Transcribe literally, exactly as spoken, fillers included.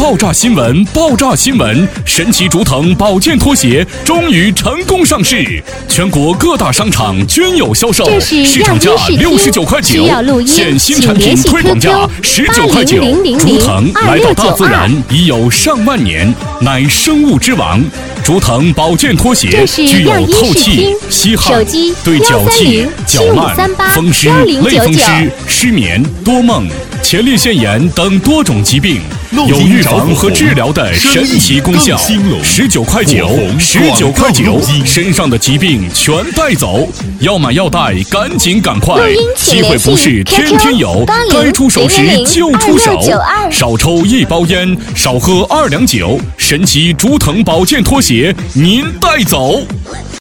爆炸新闻，爆炸新闻！神奇竹藤保健拖鞋终于成功上市，全国各大商场均有销售，市场价六十九块九，现新产品推广价十九块九。竹藤来到大自然已有上万年，乃生物之王。竹藤保健拖鞋具有透气、吸汗、对脚气、脚烂、风湿、类风湿、失眠、多梦、前列腺炎等多种疾病，有预防和治疗的神奇功效。十九块九，十九块九，身上的疾病全带走。要买要带，赶紧赶快！机会不是天天有，该出手时就出手。少抽一包烟，少喝二两酒，神奇竹藤保健拖鞋您带走。